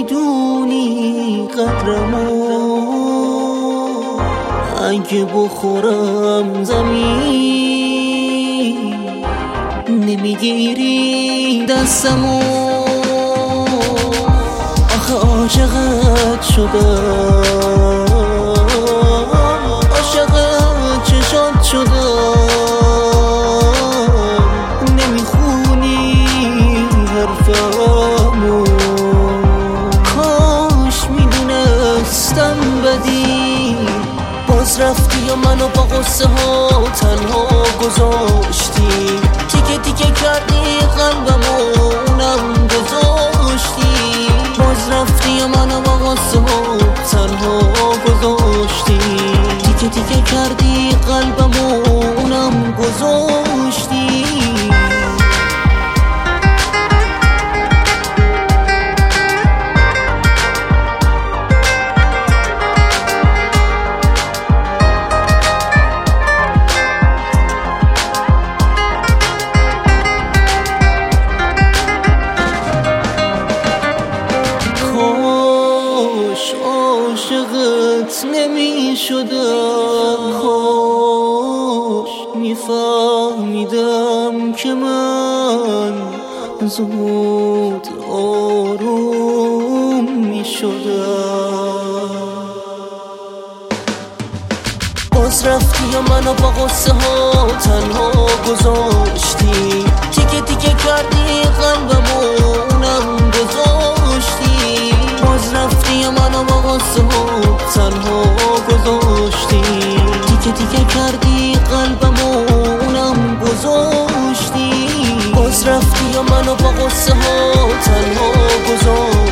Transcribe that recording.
میدونی قدرمو، اگه بخورم زمین نمیگیری دستمو. آخه عاشقت شدم، عاشقت چشات شدم، نمیخونی حرفمو. کاش میدونستم بدی، باز رفتی و منو با غصه ها تنها گذاشتی. تیکه تیکه کردی قلبمو، اونم گذاشتی. باز رفتی و منو با غصه ها تنها گذاشتی. تیکه تیکه کردی قلبمو، اونم گذاشتی. عاشقت نمی شدم، کاش میفهمیدم که من زود آروم می شدم. باز رفتی و منو با غصه ها تنها گذاشتی. تیکه تیکه کردی قلبمو، اونم گذاشتی. باز رفتی و منو با غصه ها تنها گذاشتی. تیکه تیکه کردی قلبمو، اونم گذاشتی. باز رفتی و منو با غصه ها تنها گذاشتی.